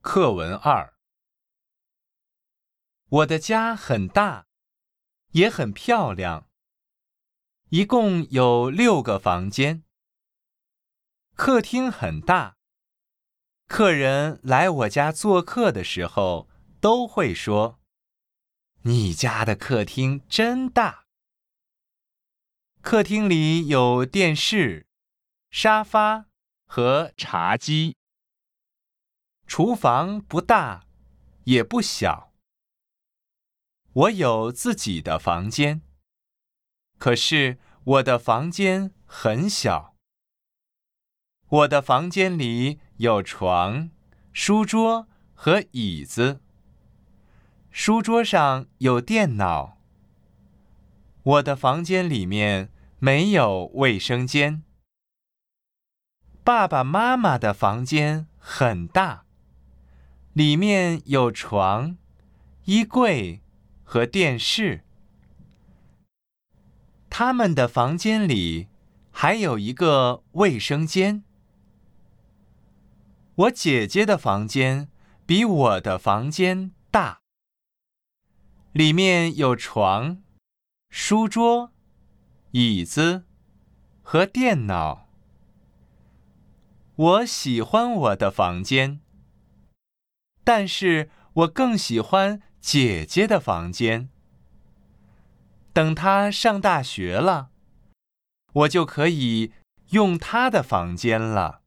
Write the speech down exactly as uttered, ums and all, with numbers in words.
课文二。我的家很大，也很漂亮，一共有六个房间。客厅很大，客人来我家做客的时候都会说：“你家的客厅真大。”客厅里有电视、沙发和茶几。厨房不大，也不小。我有自己的房间，可是我的房间很小。我的房间里有床、书桌和椅子。书桌上有电脑。我的房间里面没有卫生间。爸爸妈妈的房间很大，里面有床、衣柜和电视。他们的房间里还有一个卫生间。我姐姐的房间比我的房间大，里面有床、书桌、椅子和电脑。我喜欢我的房间，但是我更喜欢姐姐的房间。等她上大学了，我就可以用她的房间了。